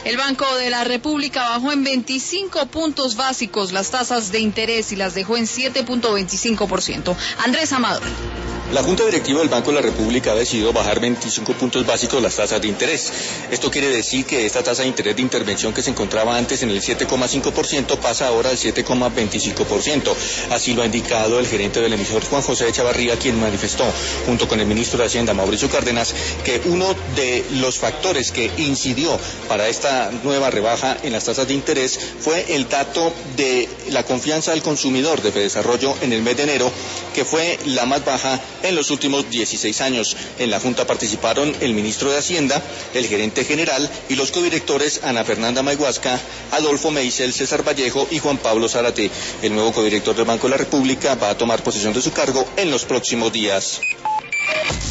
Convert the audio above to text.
El Banco de la República bajó en 25 puntos básicos las tasas de interés y las dejó en 7.25%. Andrés Amador. La Junta Directiva del Banco de la República ha decidido bajar 25 puntos básicos las tasas de interés. Esto quiere decir que esta tasa de interés de intervención que se encontraba antes en el 7,5% pasa ahora al 7,25%. Así lo ha indicado el gerente del emisor Juan José Echavarría, quien manifestó, junto con el ministro de Hacienda Mauricio Cárdenas, que uno de los factores que incidió para esta nueva rebaja en las tasas de interés fue el dato de la confianza del consumidor de Fedesarrollo en el mes de enero, que fue la más baja en los últimos 16 años. En la Junta participaron el ministro de Hacienda, el gerente general y los codirectores Ana Fernanda Mayhuasca, Adolfo Meisel, César Vallejo y Juan Pablo Zárate. El nuevo codirector del Banco de la República va a tomar posesión de su cargo en los próximos días.